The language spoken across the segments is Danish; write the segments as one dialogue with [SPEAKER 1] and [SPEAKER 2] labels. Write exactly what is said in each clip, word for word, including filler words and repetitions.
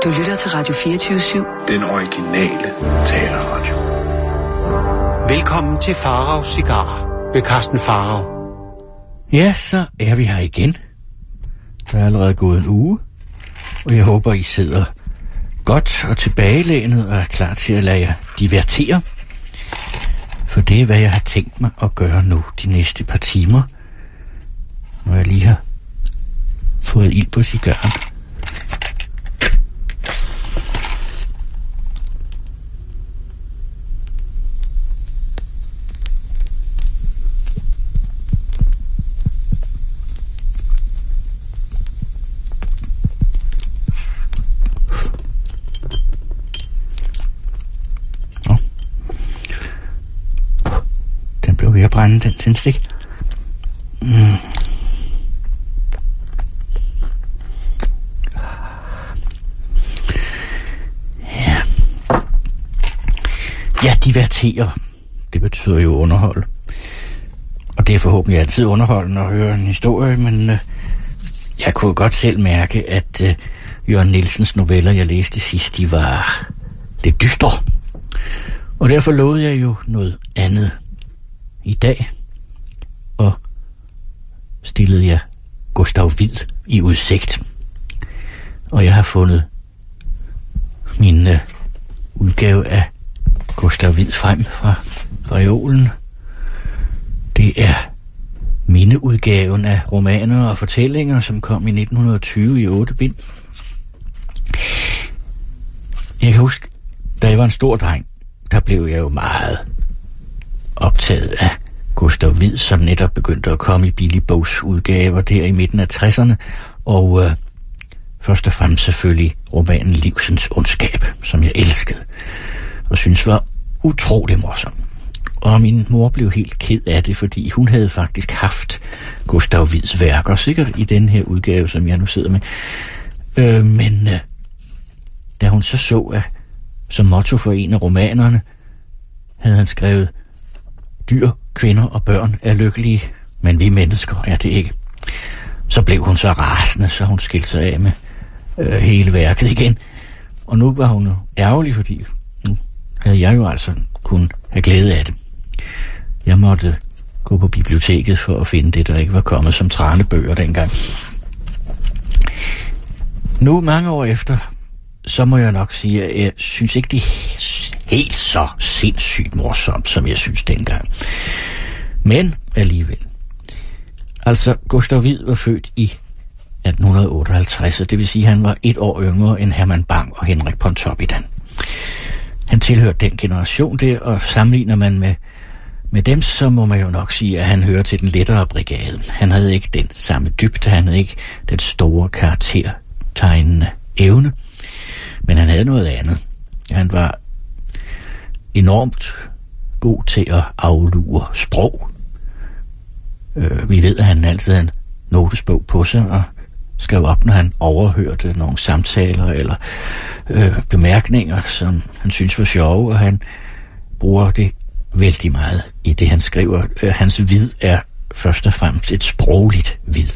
[SPEAKER 1] Du lytter til Radio fireogtyve syv.
[SPEAKER 2] Den originale taleradio.
[SPEAKER 3] Velkommen til Faraos Cigarer ved Carsten Farao. Ja, så er vi her igen. Der er allerede gået en uge, og jeg håber, I sidder godt og tilbagelænet og er klar til at lade jer divertere. For det er, hvad jeg har tænkt mig at gøre nu de næste par timer, når jeg lige har fået ild på cigaren. Ved at brænde den tændstik. Mm. Ja. Ja, divertere. Det betyder jo underholde. Og det er forhåbentlig altid underholdende at høre en historie, men øh, jeg kunne godt selv mærke, at øh, Jørgen Nielsens noveller, jeg læste sidst, de var lidt dystre. Og derfor lovede jeg jo noget andet i dag, og stillede jeg Gustav Wied i udsigt. Og jeg har fundet min uh, udgave af Gustav Wied frem fra reolen. Det er mindeudgaven af romaner og fortællinger, som kom i nitten tyve i otte bind. Jeg kan huske, da jeg var en stor dreng, der blev jeg jo meget optaget af Gustav Wied, som netop begyndte at komme i billigbogsudgaver der i midten af tresserne, og øh, først og fremmest selvfølgelig romanen Livsens ondskab, som jeg elskede og synes var utrolig morsom. Og min mor blev helt ked af det, fordi hun havde faktisk haft Gustav Wieds værker, sikkert i den her udgave, som jeg nu sidder med. Øh, men øh, da hun så så, at som motto for en af romanerne havde han skrevet: dyr, kvinder og børn er lykkelige, men vi mennesker er det ikke. Så blev hun så rasende, så hun skilte sig af med øh, hele værket igen. Og nu var hun jo ærgerlig, fordi nu havde jeg jo altså kun have glæde af det. Jeg måtte gå på biblioteket for at finde det, der ikke var kommet som tranebøger dengang. Nu, mange år efter, så må jeg nok sige, at jeg synes ikke, det er helt så sindssygt morsomt, som jeg synes dengang. Men alligevel. Altså, Gustav Wied var født i atten otteoghalvtreds, og det vil sige, at han var et år yngre end Herman Bang og Henrik Pontoppidan. Han tilhørte den generation der, og sammenligner man med, med dem, så må man jo nok sige, at han hører til den lettere brigade. Han havde ikke den samme dybde, han havde ikke den store karaktertegnende evne, men han havde noget andet. Han var enormt god til at aflure sprog. Øh, vi ved, at han altid havde en notesbog på sig og skrev op, når han overhørte nogle samtaler eller øh, bemærkninger, som han synes var sjove, og han bruger det vældig meget i det, han skriver. Øh, hans vid er først og fremmest et sprogligt vid.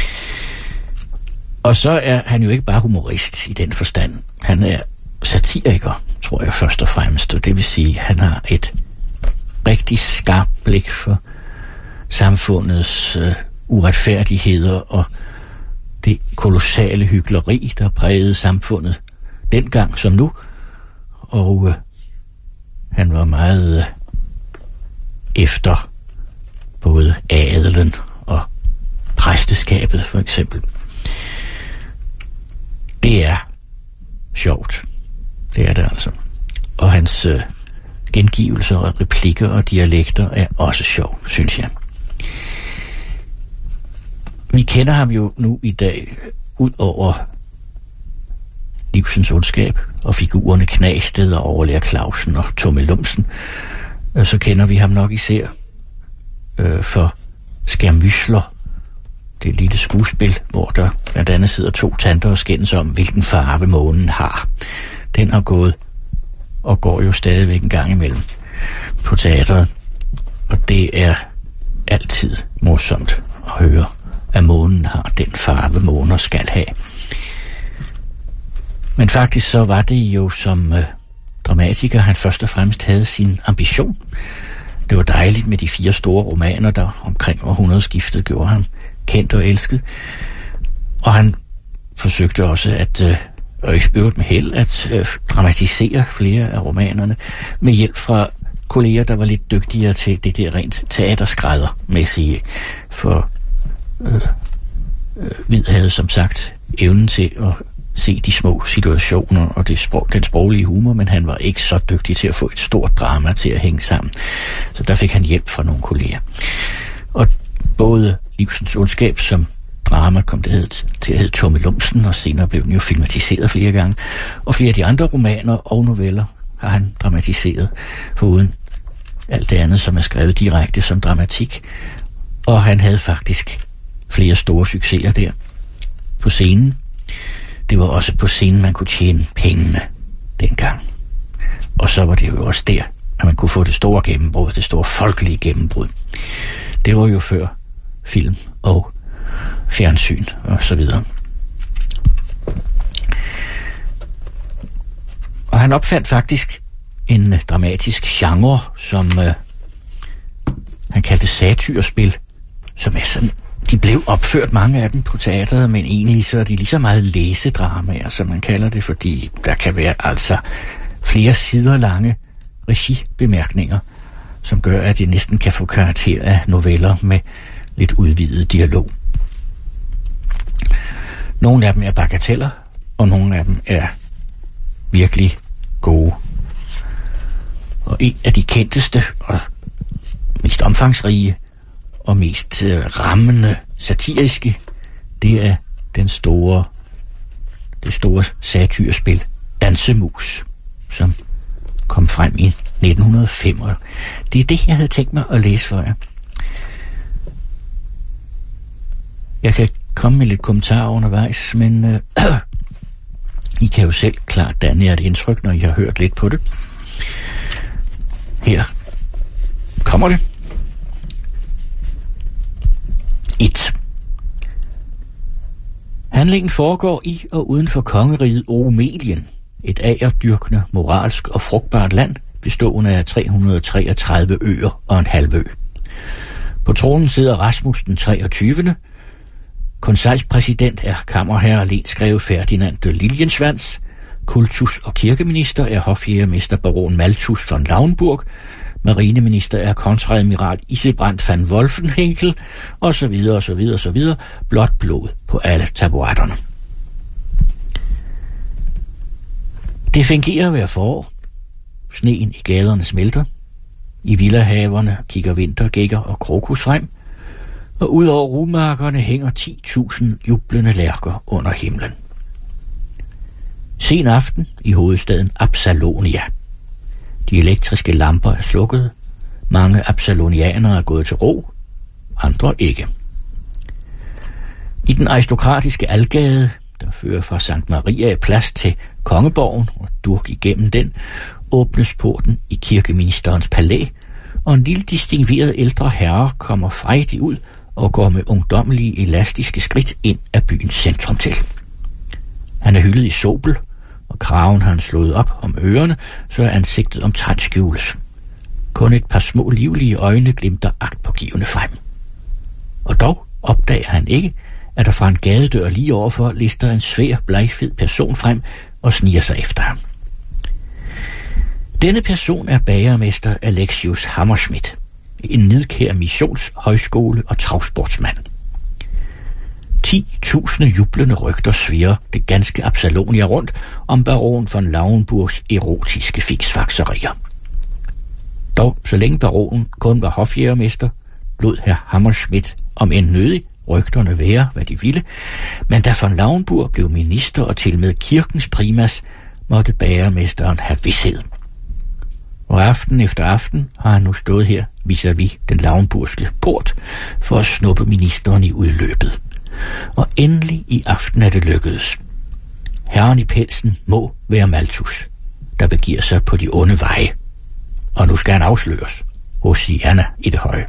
[SPEAKER 3] Og så er han jo ikke bare humorist i den forstand. Han er satiriker, tror jeg først og fremmest, og det vil sige, at han har et rigtig skarpt blik for samfundets øh, uretfærdigheder og det kolossale hykleri, der prægede samfundet dengang som nu. Og øh, han var meget øh, efter både adelen og præsteskabet, for eksempel. Det er sjovt. Det er det altså. Og hans øh, gengivelser og replikker og dialekter er også sjov, synes jeg. Vi kender ham jo nu i dag ud over Livsens ondskab og figurerne Knagsted og Overlærer Clausen og Tomme Lumsen. Så kender vi ham nok især øh, for Skærmysler, det lille skuespil, hvor der blandt andet sidder to tanter og skændes om, hvilken farve månen har. Den har gået og går jo stadigvæk en gang imellem på teatret, og det er altid morsomt at høre, at månen har den farve, måner skal have. Men faktisk så var det jo som øh, dramatiker, han først og fremmest havde sin ambition. Det var dejligt med de fire store romaner, der omkring århundredeskiftet gjorde ham kendt og elsket. Og han forsøgte også at, øh, og i øvrigt med held, at øh, dramatisere flere af romanerne med hjælp fra kolleger, der var lidt dygtigere til det der rent teaterskræddermæssige. For øh, øh, Hvid havde som sagt evnen til at se de små situationer og det sprog, den sproglige humor, men han var ikke så dygtig til at få et stort drama til at hænge sammen. Så der fik han hjælp fra nogle kolleger. Og både Livsens ondskab som drama kom det hed, til at hedde Tumme Lumsen, og senere blev den jo filmatiseret flere gange. Og flere af de andre romaner og noveller har han dramatiseret, foruden alt det andet, som er skrevet direkte som dramatik. Og han havde faktisk flere store succeser der på scenen. Det var også på scenen, man kunne tjene pengene dengang. Og så var det jo også der, at man kunne få det store gennembrud, det store folkelige gennembrud. Det var jo før film og fjernsyn og så videre. Og han opfandt faktisk en dramatisk genre, som øh, han kaldte satyrspil, som er sådan, de blev opført mange af dem på teateret, men egentlig så er de lige så meget læsedramaer, som man kalder det, fordi der kan være altså flere sider lange regibemærkninger, som gør, at det næsten kan få karakter af noveller med lidt udvidet dialog. Nogle af dem er bagateller, og nogle af dem er virkelig gode. Og en af de kendteste og mest omfangsrige og mest øh, rammende satiriske, det er den store, det store satyrspil Dansemus, som kom frem i nitten hundrede og fem. Det er det, jeg havde tænkt mig at læse for jer. Jeg kan komme med lidt kommentarer undervejs, men øh, I kan jo selv klart danne jer et indtryk, når I har hørt lidt på det. Her kommer det. et. Handlingen foregår i og uden for kongeriget Omelien, et agerdyrkende, moralsk og frugtbart land, bestående af tre hundrede og treogtredive øer og en halvø. På tronen sidder Rasmus den treogtyvende. Konselspræsident er kammerherre lensgreve Ferdinand de Liliensvans. Kultus- og kirkeminister er hofjægermester baron Malthus von Lauenburg. Marineminister er kontreadmiral Iselbrand van Wolfenhinkel, og så videre, og så videre, og så videre. Blåt blod på alle taburetterne. Det fungerer hver forår. Sneen i gaderne smelter. I villahaverne kigger vintergækker og krokus frem. Og ud over rumarkerne hænger ti tusind jublende lærker under himlen. Sen aften i hovedstaden Absalonia. De elektriske lamper er slukket. Mange absalonianere er gået til ro, andre ikke. I den aristokratiske Algade, der fører fra Sankt Maria Plads til Kongeborgen og durk igennem den, åbnes porten i kirkeministerens palæ, og en lille distingveret ældre herre kommer frejdig ud og går med ungdommelige elastiske skridt ind af byens centrum til. Han er hyldet i sobel, og kraven har han slået op om ørerne, så er ansigtet omtrent skjules. Kun et par små livlige øjne glimter agtpågivende frem. Og dog opdager han ikke, at der fra en gadedør lige overfor lister en svær, blegfed person frem og sniger sig efter ham. Denne person er bagermester Alexius Hammerschmidt, en nidkær missionshøjskole og travsportsmand. ti tusinde jublende rygter svirrer det ganske Absalonia rundt om baron von Lauenburgs erotiske fiksfakserier. Dog, så længe baronen kun var hofjægermester, lod herr Hammerschmidt om en nødig rygterne være, hvad de ville, men da von Lauenburg blev minister og til med kirkens primas, måtte bagermesteren have vished. Og aften efter aften har han nu stået her vis-à-vis den Lauenburgske port for at snuppe ministeren i udløbet. Og endelig i aften er det lykkedes. Herren i pelsen må være Malthus, der begiver sig på de onde veje. Og nu skal han afsløres hos Sianna i det høje.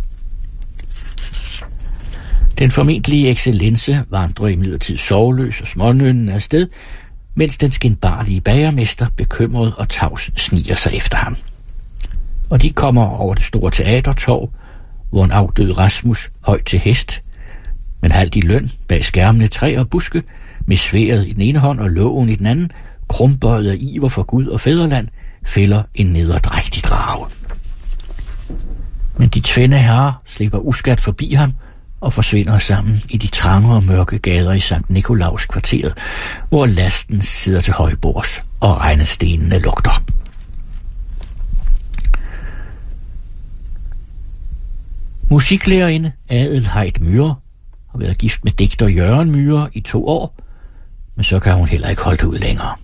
[SPEAKER 3] Den formentlige excellence vandrer imidlertid soveløs og smånønnen afsted, mens den skinbarlige bagermester bekymret og tavs sniger sig efter ham. Og de kommer over det store teatertorv, hvor en afdød Rasmus, højt til hest, men halvt i løn bag skærmende træer og buske, med sværdet i den ene hånd og lågen i den anden, krumbøjet af iver for Gud og fædreland, fælder en nederdrægtig drage. Men de tvende herrer slipper uskat forbi ham og forsvinder sammen i de trange og mørke gader i Sankt Nikolaus kvarteret, hvor lasten sidder til højbords og regnestenene lugter. Musiklærerinde Adelheid Myhre har været gift med digter Jørgen Myhre i to år, men så kan hun heller ikke holde det ud længere.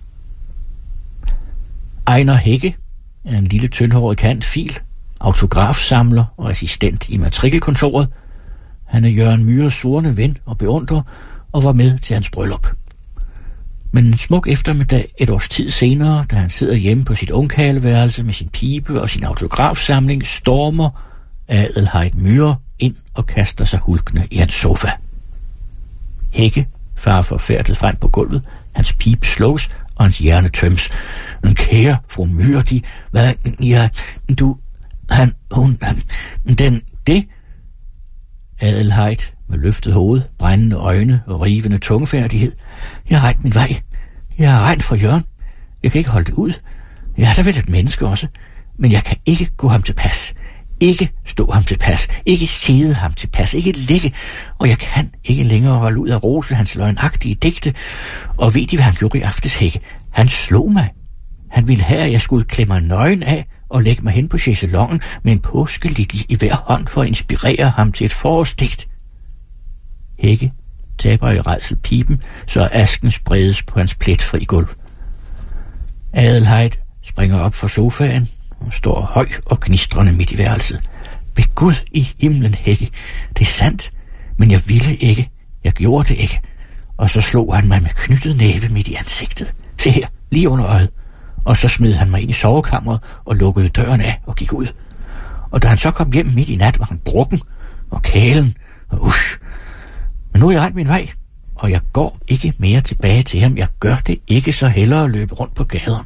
[SPEAKER 3] Ejner Hække er en lille tyndhåret kantfil, autografsamler og assistent i matrikelkontoret. Han er Jørgen Myhres svorne ven og beundrer og var med til hans bryllup. Men en smuk eftermiddag et års tid senere, da han sidder hjemme på sit ungkarleværelse med sin pibe og sin autografsamling, stormer Adelheid Myhre ind og kaster sig hulkende i hans sofa. Hække farer forfærdet frem på gulvet, hans pibe slås og hans hjerne tøms. En kære fru Myhre, de, hvad, ja, du, han, hun, han, den, det. Adelheid med løftet hoved, brændende øjne og rivende tungefærdighed. Jeg har regnet min vej. Jeg har regnet for Jørgen. Jeg kan ikke holde det ud. Jeg er da vel et menneske også, men jeg kan ikke gå ham til pas. Ikke stå ham til pas, ikke sidde ham til pas, ikke ligge, og jeg kan ikke længere holde ud af rose hans løgnagtige digte. Og ved de, hvad han gjorde i aftes, Hække? Han slog mig. Han ville have, at jeg skulle klemme mig nøgen af og lægge mig hen på chaiselongen med en påskelilje i hver hånd for at inspirere ham til et forårsdigt. Hække taber i rædsel pipen, så asken spredes på hans pletfri gulv. Adelheid springer op fra sofaen og står høj og gnistrende midt i værelset. Ved Gud i himlen, Hække, det er sandt, men jeg ville ikke. Jeg gjorde det ikke. Og så slog han mig med knyttet næve midt i ansigtet. Se her, lige under øjet. Og så smed han mig ind i sovekammeret og lukkede døren af og gik ud. Og da han så kom hjem midt i nat, var han brukken og kælen og usch. Men nu er jeg ret min vej, og jeg går ikke mere tilbage til ham. Jeg gør det ikke, så hellere løbe rundt på gaderne.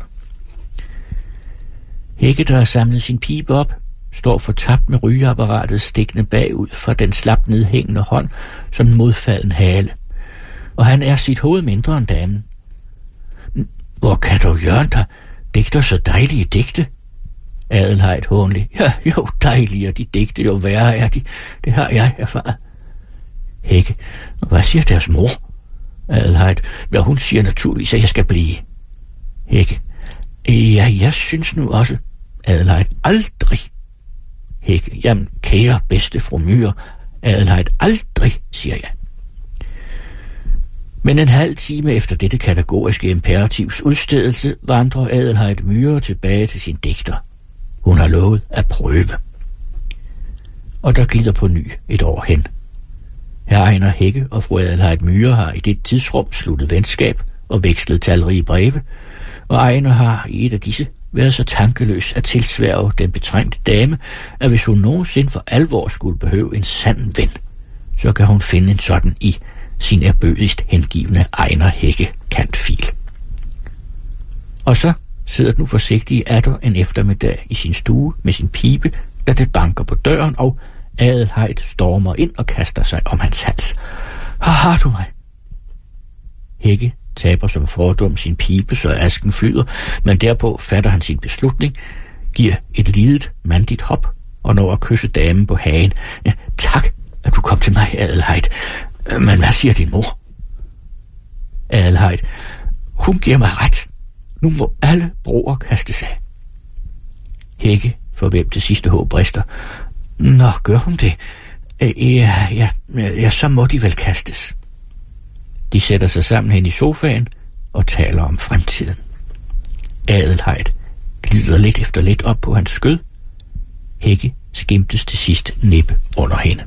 [SPEAKER 3] Hække, der har samlet sin pibe op, står fortabt med rygeapparatet stikkende bagud fra den slap nedhængende hånd som en modfalden hale. Og han er sit hoved mindre end damen. Hvor kan du, Jørgen, der digter så dejlige digte? Adelheid hånlig. Ja, jo, dejligere de digte, jo værre er de. Det har jeg erfaret. Hække, hvad siger deres mor? Adelheid. Ja, hun siger naturligvis, at jeg skal blive. Hække. Ja, jeg synes nu også. Adelheid. Aldrig. Hække. Jamen, kære bedste fru Myhre. Adelheid. Aldrig, siger jeg. Men en halv time efter dette kategoriske imperativs udstedelse vandrer Adelheid Myhre tilbage til sin digter. Hun har lovet at prøve. Og der glider på ny et år hen. Herr Ejner Hække og fru Adelheid Myhre har i det tidsrum sluttet venskab og vekslet talrige breve, og Ejner har i et af disse været så tankeløs at tilsværge den betrængte dame, at hvis hun nogensinde for alvor skulle behøve en sand ven, så kan hun finde en sådan i sin erbødigst hengivne Ejner Hække kantfil. Og så sidder den nu forsigtige atter en eftermiddag i sin stue med sin pibe, da det banker på døren, og Adelheid stormer ind og kaster sig om hans hals. Hvor har du mig? Hække taber som fordum sin pibe, så asken flyder, men derpå fatter han sin beslutning, giver et lidet, mandigt hop og når at kysse damen på hagen. Ja, tak, at du kom til mig, Adelheid. Men hvad siger din mor? Adelheid. Hun giver mig ret. Nu må alle broer kastes af. Hække, for hvem det sidste håb brister. Nå, gør hun det? Ja, ja, ja, så må de vel kastes. De sætter sig sammen hen i sofaen og taler om fremtiden. Adelheid glider lidt efter lidt op på hans skød. Hække skimtes til sidst næppe under hende.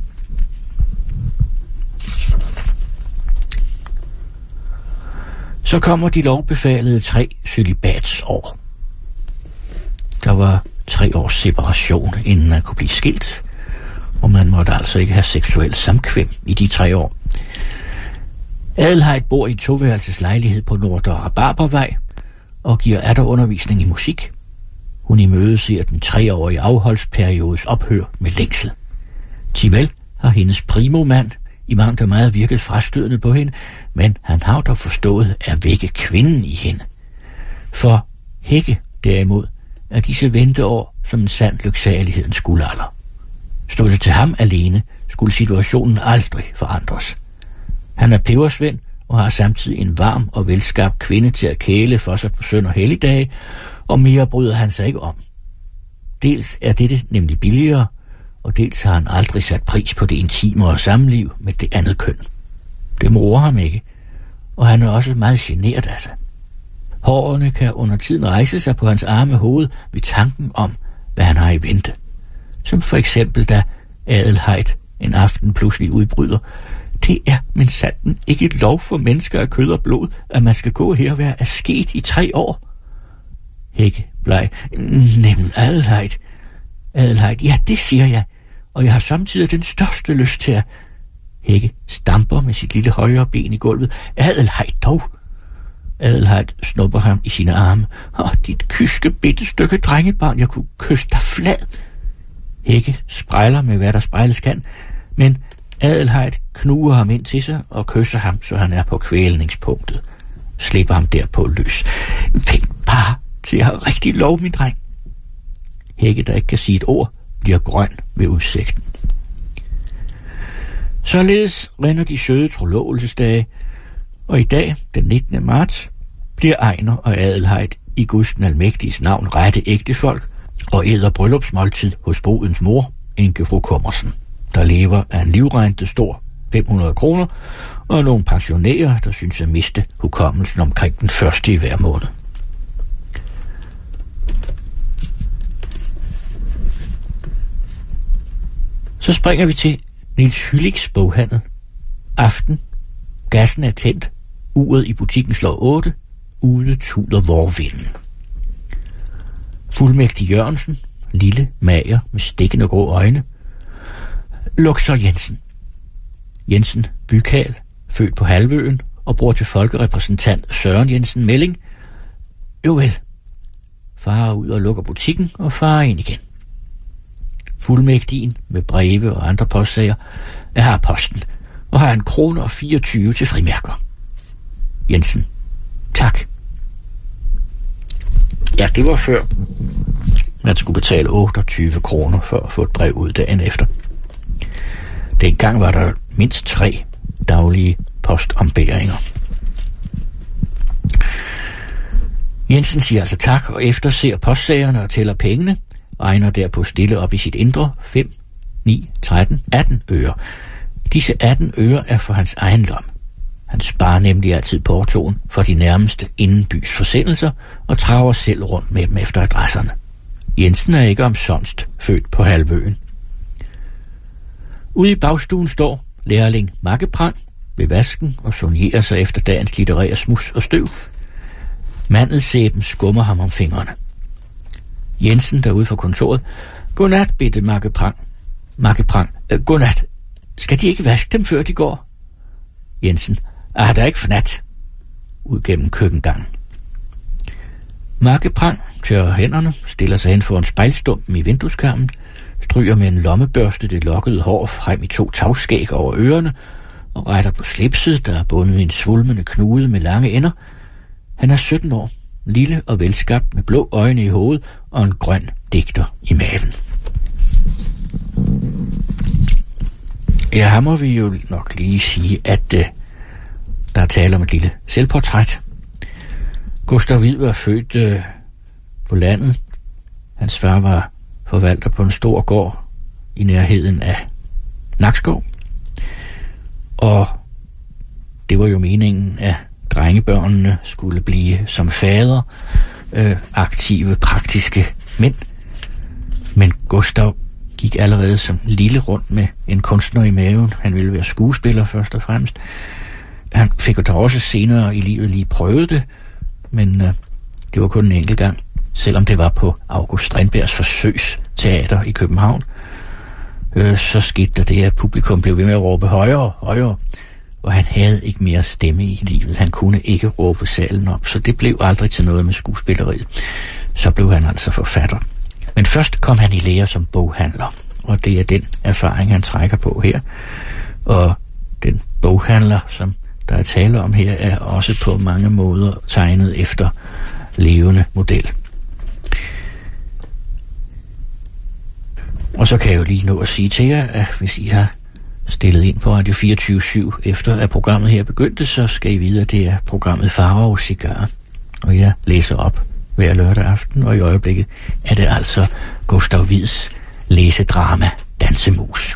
[SPEAKER 3] Så kommer de lovbefalede tre cølibatsår. Der var tre års separation, inden man kunne blive skilt, og man måtte altså ikke have seksuel samkvem i de tre år. Adelheid bor i en toværelses lejlighed på Nordre Rabarbervej og giver atter undervisning i musik. Hun imødeser den treårige afholdsperiodes ophør med længsel. Tivel har hendes primomand i mangt og meget virket frastødende på hende, men han har dog forstået at vække kvinden i hende. For Hække, derimod, er disse venteår som en sand lyksalighedens guldalder. Stod det til ham alene, skulle situationen aldrig forandres. Han er pebersvend og har samtidig en varm og velskabt kvinde til at kæle for sig på søn- og helligdage, og mere bryder han sig ikke om. Dels er dette nemlig billigere, og dels har han aldrig sat pris på det intimere samliv med det andet køn. Det morer ham ikke, og han er også meget genert af sig. Hårene kan under tiden rejse sig på hans arme hoved ved tanken om, hvad han har i vente. Som for eksempel da Adelheid en aften pludselig udbryder: det er men sanden ikke et lov for mennesker af kød og blod, at man skal gå her og være asket i tre år. Hække bleg: nemlig Adelheid. Adelheid: ja, det siger jeg, og jeg har samtidig den største lyst til at... Hække stamper med sit lille højre ben i gulvet: Adelheid dog. Adelheid snupper ham i sine arme: åh, dit kyske bitte stykke drengebarn, jeg kunne kysse dig flad. Hække sprejler med hvad der sprejles kan, men Adelheid knuger ham ind til sig og kysser ham, så han er på kvælningspunktet. Slipper ham derpå løs. Vent bare til jeg har rigtig lov, min dreng. Hække, der ikke kan sige et ord, bliver grøn ved udsigten. Således rinder de søde trolovelsesdage, og i dag, den nittende marts, bliver Ejner og Adelheid i Guds den almægtiges navn rette ægtefolk og æder bryllupsmåltid hos brudens mor, enke fru Kummersen, der lever af en livrente stor fem hundrede kroner, og nogle pensionærer, der synes at miste hukommelsen omkring den første i hver måned. Så springer vi til Niels Hylligs boghandel. Aften. Gassen er tændt. Uret i butikken slår otte. Ude tuder vorvinden. Fuldmægtig Jørgensen. Lille, mager, med stikkende grå øjne. Luxor Jensen. Jensen Bykal, født på Halvøen og bror til folkerepræsentant Søren Jensen Melling. Jo vel. Far ud og lukker butikken, og far ind igen. Fuldmægtigen med breve og andre postsager er her posten, og har en krone og fireogtyve til frimærker. Jensen: tak. Ja, det var før man skulle betale otteogtyve kroner for at få et brev ud dagen efter. Dengang var der mindst tre daglige postombæringer. Jensen siger altså tak, og efterser postsagerne og tæller pengene, regner derpå stille op i sit indre: fem, ni, tretten, atten øre. Disse atten øre er for hans egen lom. Han sparer nemlig altid portoen for de nærmeste indenbys forsendelser og traver selv rundt med dem efter adresserne. Jensen er ikke omsonst født på Halvøen. Ude i bagstuen står lærling Makkeprang ved vasken og sonierer sig efter dagens litterære smus og støv. Mandelsæben skummer ham om fingrene. Jensen derude fra kontoret: godnat, bitte Makkeprang. Makkeprang: øh, godnat. Skal de ikke vaske dem, før de går? Jensen: ah, der er ikke fnat. Ud gennem køkkengangen. Makkeprang tørrer hænderne, stiller sig hen foran spejlstumpen i vindueskarmen, stryger med en lommebørste det lokkede hår frem i to tagskæg over ørerne og retter på slipset, der er bundet i en svulmende knude med lange ender. Han er sytten år, lille og velskabt med blå øjne i hovedet og en grøn digter i maven. Ja, her må vi jo nok lige sige, at uh, der er tale om et lille selvportræt. Gustav Wied var født uh, på landet. Hans far var forvalter på en stor gård i nærheden af Nakskov. Og det var jo meningen, at drengebørnene skulle blive som fader øh, aktive, praktiske mænd. Men Gustav gik allerede som lille rundt med en kunstner i maven. Han ville være skuespiller først og fremmest. Han fik jo da også senere i livet lige prøvet det, men øh, det var kun en enkelt gang, selvom det var på August Strindbergs forsøgsteater i København. Øh, så skete der det, at publikum blev ved med at råbe højere, højere, og han havde ikke mere stemme i livet. Han kunne ikke råbe salen op, så det blev aldrig til noget med skuespilleriet. Så blev han altså forfatter. Men først kom han i lære som boghandler, og det er den erfaring, han trækker på her. Og den boghandler, som der er tale om her, er også på mange måder tegnet efter levende model. Og så kan jeg jo lige nå at sige til jer, at hvis I har stillet ind på Radio fireogtyve syv efter at programmet her begyndte, så skal I vide, at det er programmet Farver og Cigar. Og jeg læser op hver lørdag aften, og i øjeblikket er det altså Gustav Wieds læsedrama Dansemus.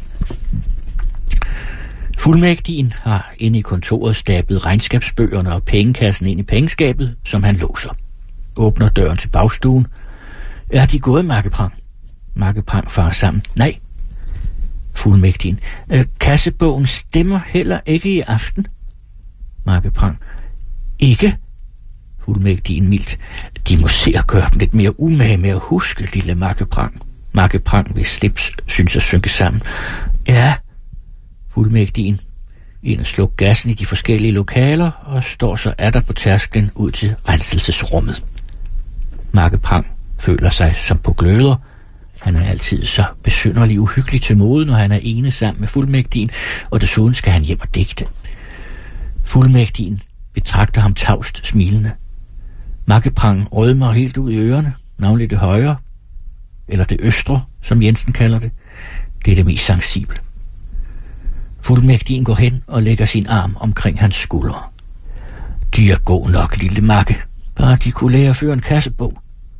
[SPEAKER 3] Fuldmægtigen har inde i kontoret stablet regnskabsbøgerne og pengekassen ind i pengeskabet, som han låser. Åbner døren til bagstuen. Er de gået, Makkeprang? Makkeprang farer sammen. Nej. Fuldmægtigen. Øh, kassebogen stemmer heller ikke i aften. Makkeprang. Ikke? Fuldmægtigen mildt. De må se at gøre dem lidt mere umage med at huske, lille Makkeprang. Makkeprang ved slips synes at synke sammen. Ja. Fuldmægtigen ind og slukke gassen i de forskellige lokaler og står så atter på tærsklen ud til renselsesrummet. Makkeprang føler sig som på gløder. Han er altid så besynderlig uhyggelig til mode, når han er ene sammen med fuldmægtigen, og desuden skal han hjem og digte. Fuldmægtigen betragter ham tavst smilende. Makkeprang rødmer helt ud i ørerne, navnlig det højre, eller det østre, som Jensen kalder det. Det er det mest sensible. Fuldmægtigen går hen og lægger sin arm omkring hans skuldre. De er god nok, lille Makke. Bare de kunne lære at føre en kassebog.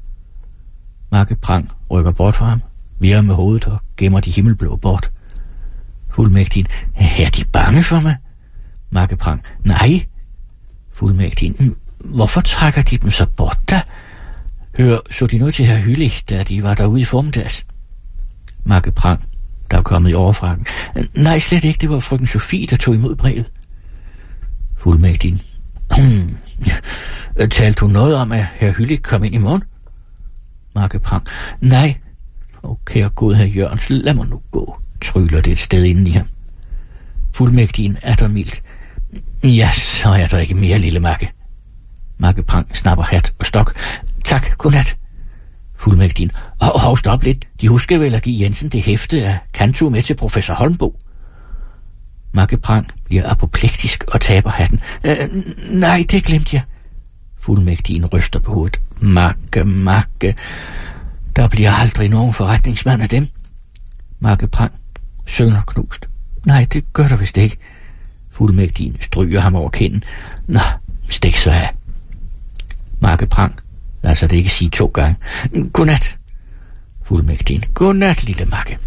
[SPEAKER 3] Makkeprang rykker bort fra ham, virrer med hovedet og gemmer de himmelblå bort. Fuldmægtigen. Er de bange for mig? Makkeprang. Nej. Fuldmægtigen. Hvorfor trækker de dem så bort da? Hør, så de noget til herr Hyllich, da de var derude i formiddags? Makkeprang, der er kommet i overfrakken. Nej, slet ikke. Det var frøken Sofie, der tog imod brevet. Fuldmægtigen. Hmm. Talte hun noget om, at herr Hyllich kom ind i morgen? Makkeprang. Nej. Okay, og god herr Jørgensen, lad mig nu gå, tryller det et sted inden i ham. Fuldmægtigen er der mildt. Ja, så er der ikke mere, lille Makke. Makkeprang snapper hat og stok. Tak, godnat. Fuldmægtigen. Og hov, stop lidt. De husker vel at give Jensen det hæfte af Cantu med til professor Holmbo. Makkeprang bliver apoplektisk og taber hatten. Øh, nej, det glemte jeg. Fuldmægtigen ryster på hovedet. Makke, Makke. Der bliver aldrig nogen forretningsmand af dem. Makkeprang synger knust. Nej, det gør der vist ikke. Fuldmægtigen stryger ham over kinden. Nå, stik så af. Makkeprang lader sig det ikke sige to gange. Godnat. Fuldmægtigen. Godnat, lille Makke.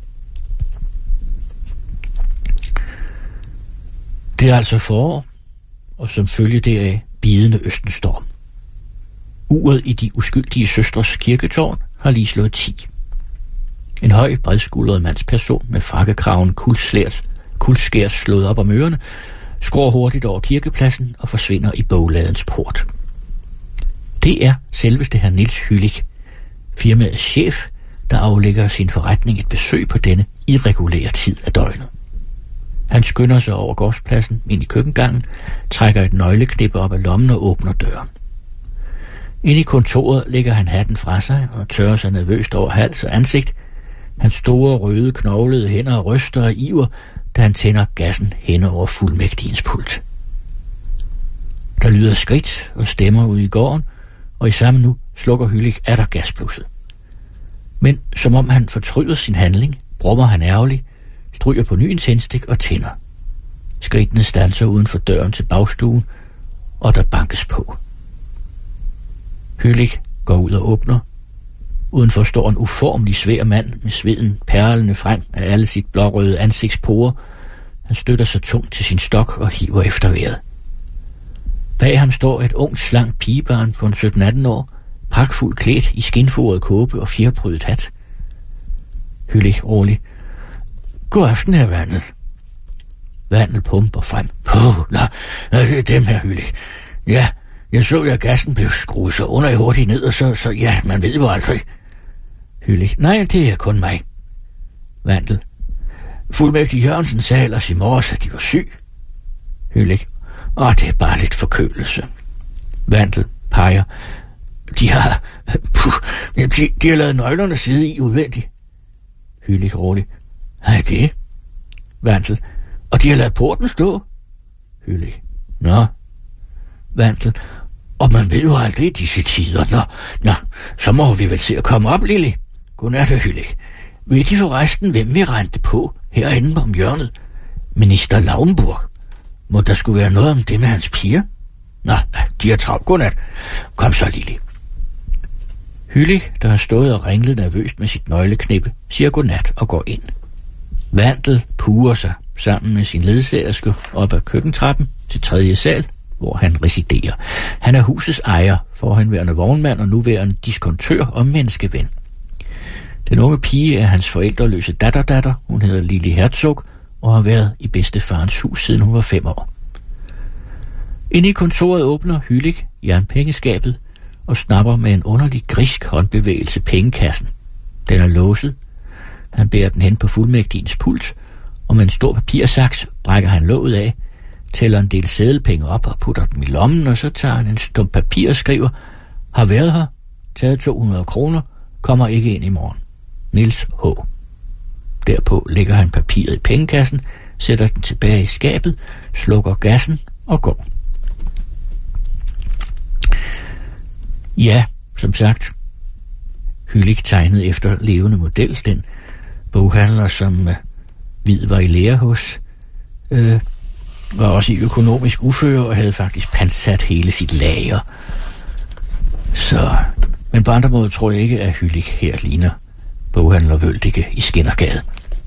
[SPEAKER 3] Det er altså forår, og som følge deraf bidende østenstorm. Uret i de uskyldige søstres kirketårn har lige slået ti. En høj, bredskuldret mandsperson med frakkekraven kuldslært, kuldskært slået op om ørerne, skråer hurtigt over kirkepladsen og forsvinder i bogladens port. Det er selveste herr Niels Hyllich, firmaets chef, der aflægger sin forretning et besøg på denne irregulære tid af døgnet. Han skynder sig over gårdspladsen ind i køkkengangen, trækker et nøgleknippe op af lommen og åbner døren. Inde i kontoret lægger han hatten fra sig og tørrer sig nervøst over hals og ansigt. Hans store, røde, knoglede hænder ryster af iver, da han tænder gassen hen over fuldmægtigens pult. Der lyder skridt og stemmer ude i gården, og i samme nu slukker Hyllich atter gasplusset. Men som om han fortryder sin handling, brummer han ærgerligt, stryger på ny en tændstik og tænder. Skridtene standser uden for døren til bagstuen, og der bankes på. Hyllich går ud og åbner. Udenfor står en uformelig svær mand med sveden perlende frem af alle sit blårøde ansigtsporer. Han støtter sig tungt til sin stok og hiver efter vejret. Bag ham står et ungt, slankt pigebarn på en sytten atten år, pragtfuldt klædt i skinforet kåbe og fjerprydet hat. Hyllich roligt. God aften, herr Vandel. Vandel pumper frem. Puh, nej, det er dem her, Hyllich. Ja, jeg så, at gassen blev skruet så under i hurtigt ned, og så, så ja, man ved jo aldrig. Hyllich. Nej, det er kun mig. Vandel. Fuldmægtig Jørgensen sagde ellers i morges, at de var syg. Hylik. Åh, det er bare lidt forkølelse. Vandel peger. De har... Puh, de, de har lavet nøglerne sidde i udvendigt. Hylik roligt. Nej, det? Vandel. Og de har lavet porten stå. Hylik. Nå. Vandel. Og man ved jo aldrig i disse tider. Nå, nå, så må vi vel se at komme op, Lili. Godnat, Hylik. Ved de forresten, hvem vi rendte på herinde om hjørnet? Minister Lauenburg. Må der skulle være noget om det med hans piger? Nå, de er travlt. Godnat. Kom så, Lili. Hylik, der har stået og ringlet nervøst med sit nøgleknippe, siger godnat og går ind. Vandel puger sig sammen med sin ledsagerske op ad køkkentrappen til tredje sal, hvor han residerer. Han er husets ejer, forhenværende vognmand og nuværende diskontør og menneskeven. Den unge pige er hans forældreløse datterdatter. Hun hedder Lili Herzog og har været i bedstefarens hus, siden hun var fem år. Inde i kontoret åbner Hylik jernpengeskabet og snapper med en underlig grisk håndbevægelse pengekassen. Den er låset. Han bærer den hen på fuldmægtigens pult, og med en stor papirsaks brækker han låget af, tæller en del seddelpenge op og putter dem i lommen, og så tager han en stump papir og skriver: har været her, taget to hundrede kroner, kommer ikke ind i morgen. Niels H. Derpå lægger han papiret i pengekassen, sætter den tilbage i skabet, slukker gassen og går. Ja, som sagt, Hylik tegnede efter levende model, den boghandler, som øh, Hvid var i lære hos, øh, var også i økonomisk uføre og havde faktisk pansat hele sit lager. Så, men på andre måder tror jeg ikke, at Hylik her ligner boghandler Vøldige i Skindergade.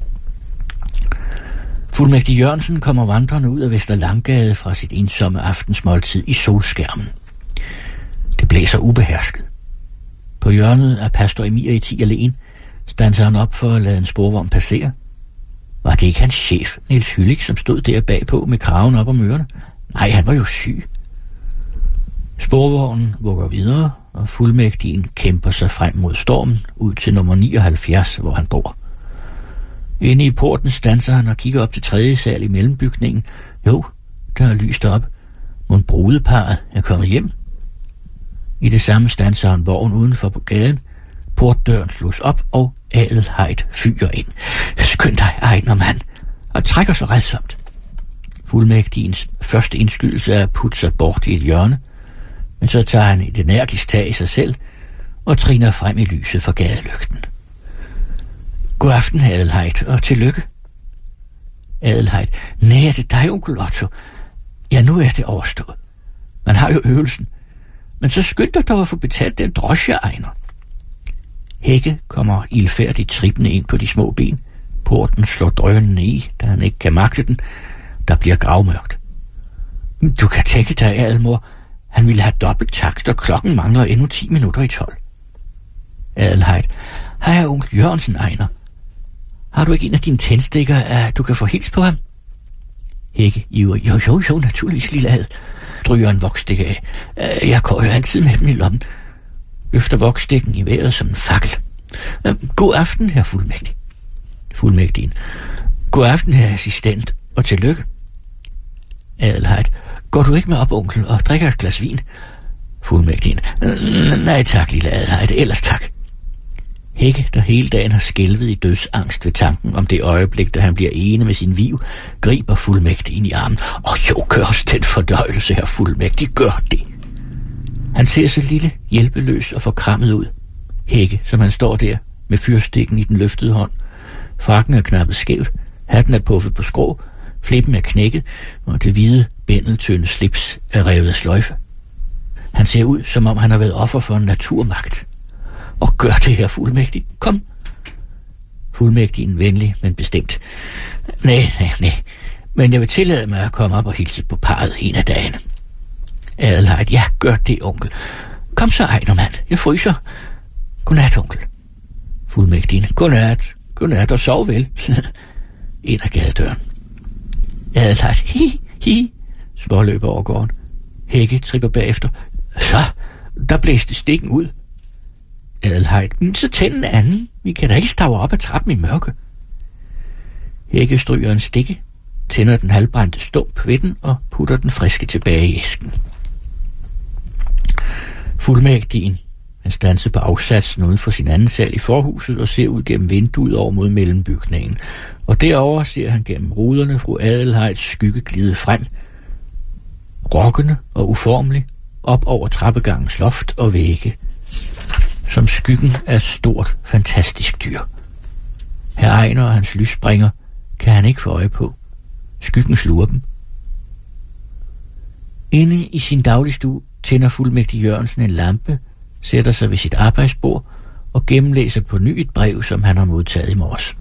[SPEAKER 3] Fuldmægtig Jørgensen kommer vandrende ud af Vester Langgade fra sit ensomme aftensmåltid i solskærmen. Det blæser ubehersket. På hjørnet af pastor Emir i ti alene standser han op for at lade en sporvogn passere. Var det ikke hans chef, Niels Hylik, som stod der bagpå med kraven op om ørerne? Nej, han var jo syg. Sporvognen vugger videre, og fuldmægtigen kæmper sig frem mod stormen ud til nummer nioghalvfjerds, hvor han bor. Inde i porten standser han og kigger op til tredje sal i mellembygningen. Jo, der er lyst op. Mon brudeparret er kommet hjem. I det samme standser en vogn udenfor på gaden. Portdøren slås op, og Adelheid fyrer ind. Skynd dig, Ejnermand, og trækker så redsomt. Fuldmægtigens første indskydelse er at putte sig bort i et hjørne, men så tager han et energisk tag i sig selv og triner frem i lyset for gadelygten. God aften, Adelheid, og tillykke. Adelheid. Nej, er det dig, onkel Otto? Ja, nu er det overstået. Man har jo øvelsen. Men så skynd dig dog at få betalt den drosje, Ejner. Hække kommer ildfærdigt trippende ind på de små ben. Porten slår drønende i, da han ikke kan magte den. Der bliver gravmørkt. Du kan tænke dig, Adelmor. Han ville have dobbelt takst, og klokken mangler endnu ti minutter i tolv. Adelheid. Hej, onkel Jørgensen, Ejner. Har du ikke en af dine tændstikker, at du kan få hils på ham? Hække iver. Jo, jo, jo, naturligvis, lille Ad. Stryger en voksstikke af. Jeg går jo altid med dem i lommen. Løfter voksstikken i vejret som en fakkel. God aften, herr fuldmægtig. Fuldmægtigen. God aften, herr assistent, og tillykke. Adelheid. Går du ikke med op, onkel, og drikker et glas vin? Fuldmægtigen. Nej tak, lille Adelheid, ellers tak. Hække, der hele dagen har skælvet i dødsangst ved tanken om det øjeblik, da han bliver ene med sin viv, griber fuldmægtigen i armen. Og jo, gør os den fordøjelse, her fuldmægtig, gør det. Han ser så lille, hjælpeløs og forkrammet ud. Hække, som han står der, med fyrstikken i den løftede hånd. Frakken er knappet skævt, hatten er puffet på skrå, flippen er knækket, og det hvide, bændeltynde slips er revet af sløjfe. Han ser ud, som om han har været offer for en naturmagt. Og gør det her, fuldmægtig. Kom. Fuldmægtigen venlig, men bestemt. Nej, nej, nej. Men jeg vil tillade mig at komme op og hilse på parret en af dagene. Adelheid. Ja, gør det, onkel. Kom så, Ejnermand. Jeg fryser. Godnat, onkel. Fuldmægtigen. Godnat. Godnat og sov vel. Ind ad gadedøren. Adelheid. Hi, hi. Småløber over gården. Hække tripper bagefter. Så, der blæste stikken ud. Adelheid. Så tænd en anden. Vi kan da ikke stave op ad trappen i mørke. Hække stryger en stikke. tænder den halvbrændte stump ved den og putter den friske tilbage i æsken. Fuldmægtigen han standser på afsatsen uden for sin anden sal i forhuset og ser ud gennem vinduet over mod mellembygningen. Og derover ser han gennem ruderne fru Adelheids skygge glide frem, rokkende og uformelig, op over trappegangens loft og vægge, som skyggen af et stort, fantastisk dyr. Herr Ejner og hans lysbringer kan han ikke få øje på. Skyggen sluger dem. Inde i sin dagligstue tænder fuldmægtig Jørgensen en lampe, sætter sig ved sit arbejdsbord og gennemlæser på ny et brev, som han har modtaget i morges.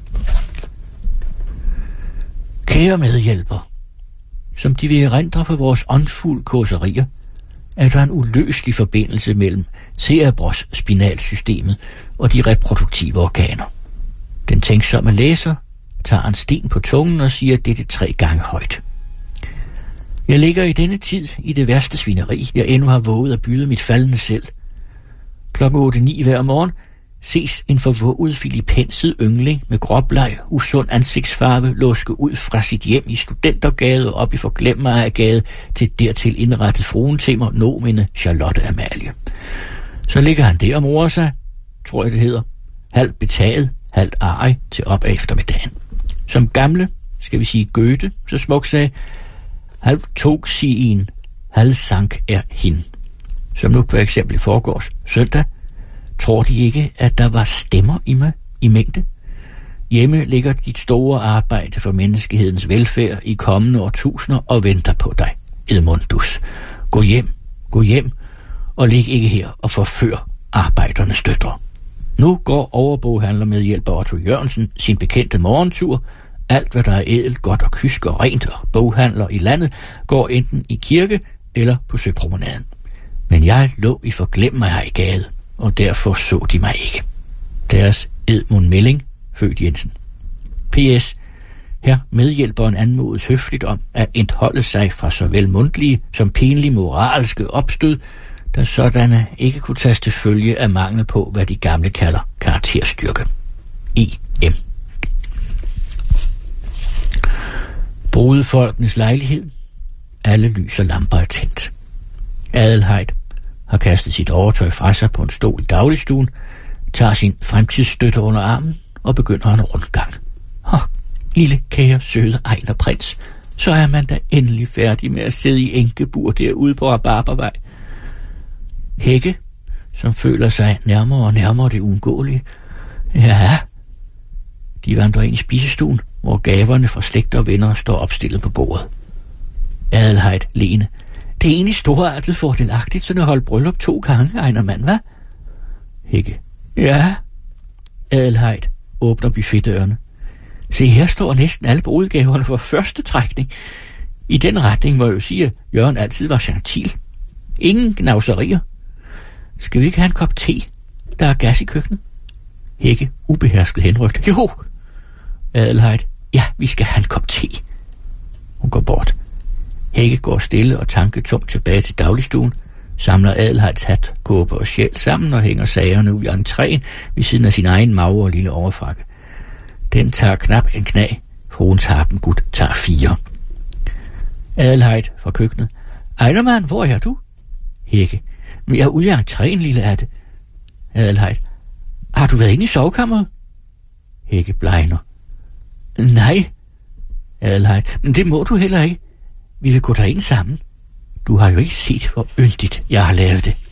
[SPEAKER 3] Kære medhjælper, som de vil erindre for vores åndfulde kåserier, er der en uløselig forbindelse mellem cerebros-spinalsystemet og de reproduktive organer. Den tænksomme læser tager en sten på tungen og siger dette tre gange højt. Jeg ligger i denne tid i det værste svineri, jeg endnu har våget at byde mit faldende selv. Klokken otte ni hver morgen ses en forvåget filipenset yngling med gråbleg, usund ansigtsfarve låske ud fra sit hjem i Studentergade og op i Forglemmerejergade til dertil indrettet fruentimmer nomine Charlotte Amalie. Så ligger han der og morer sig, tror jeg det hedder, halvt betaget, halvt arrig til op af eftermiddagen. Som gamle, skal vi sige Goethe, så smukt sagde, halv tog sigien, halv sank er hende. Som nu for eksempel i forgårs søndag, tror de ikke, at der var stemmer i mig i mængde? Hjemme ligger dit store arbejde for menneskehedens velfærd i kommende årtusinder og venter på dig, Edmundus. Gå hjem, gå hjem, og lig ikke her og forfør arbejdernes døtre. Nu går overboghandler med hjælp af Otto Jørgensen sin bekendte morgentur. Alt, hvad der er ædelt, godt og kysk og rent og boghandler i landet, går enten i kirke eller på søpromenaden. Men jeg lå i Forglemmerejergade, og derfor så de mig ikke. Deres Edmund Melling, født Jensen. P S. Her medhjælperen anmodes høfligt om at indholde sig fra såvel mundtlige som pinlige moralske opstød, der sådanne ikke kunne tages til følge af mangel på, hvad de gamle kalder karakterstyrke. I M. Brudefolkenes lejlighed. Alle lys og lamper er tændt. Adelheid har kastet sit overtøj fra sig på en stol i dagligstuen, tager sin fremtidsstøtte under armen og begynder en rundgang. Åh, lille kære søde Ejnerprins, så er man da endelig færdig med at sidde i enkebur derude på Rabarbervej. Hække, som føler sig nærmere og nærmere det uundgåelige. Ja, de vandrer ind i spisestuen, hvor gaverne fra slægt og venner står opstillet på bordet. Adelheid, Lene. Det er egentlig storartet fordelagtigt, så at holde bryllup to gange, Ejnermand, hva'? Hække. Ja. Adelheid åbner buffetdørene. Se, her står næsten alle brudgaverne for første trækning. I den retning må jeg jo sige, at Jørgen altid var gentil. Ingen gnavserier. Skal vi ikke have en kop te? Der er gas i køkkenet. Hække, ubehersket henrygt. Jo. Adelheid. Ja, vi skal have en kop te. Hun går bort. Hække går stille og tanketungt tilbage til dagligstuen, samler Adelheids hat, kåbe og sjæl sammen og hænger sagerne ud i entréen ved siden af sin egen magre lille overfrakke. Den tager knap en knag. Fruens Harpengud tager fire. Adelheid fra køkkenet. Ejnermand, hvor er du? Hække. Men jeg er ude i entréen, lille atte. Adelheid. Har du været inde i sovekammeret? Hække blegner. Nej. Adelheid. Men det må du heller ikke. Vi vil gå derind sammen. Du har jo ikke set, hvor yndigt jeg har lavet det.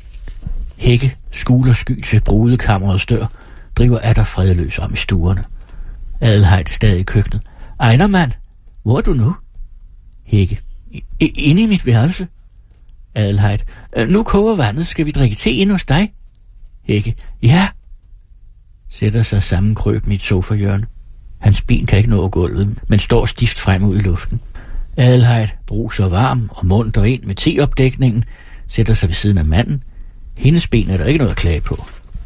[SPEAKER 3] Hække skuler sky til brudekammerets dør, driver atter fredløs om i stuerne. Adelheid stadig i køkkenet. Ejnermand, hvor er du nu? Hække. Inde i mit værelse. Adelheid. Nu koger vandet. Skal vi drikke te ind hos dig? Hække. Ja. Sætter sig sammenkrøben i et sofahjørne. Hans ben kan ikke nå gulvet, men står stift frem ud i luften. Adelheid bruser varm og munter ind med teopdækningen, sætter sig ved siden af manden. Hendes ben er der ikke noget at klage på.